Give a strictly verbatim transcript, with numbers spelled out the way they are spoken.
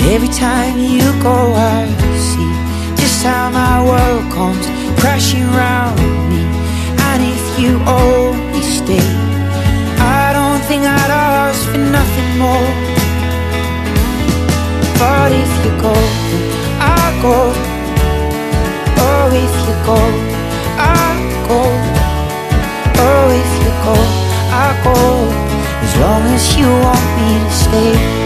Every time you go, I see just how my world comes crashing round me. And if you only stay, I don't think I'd ask for nothing more. But if you go, then I'll go. Oh, if you go, I'll go. Oh, if you go, I'll go. As long as you want me to stay.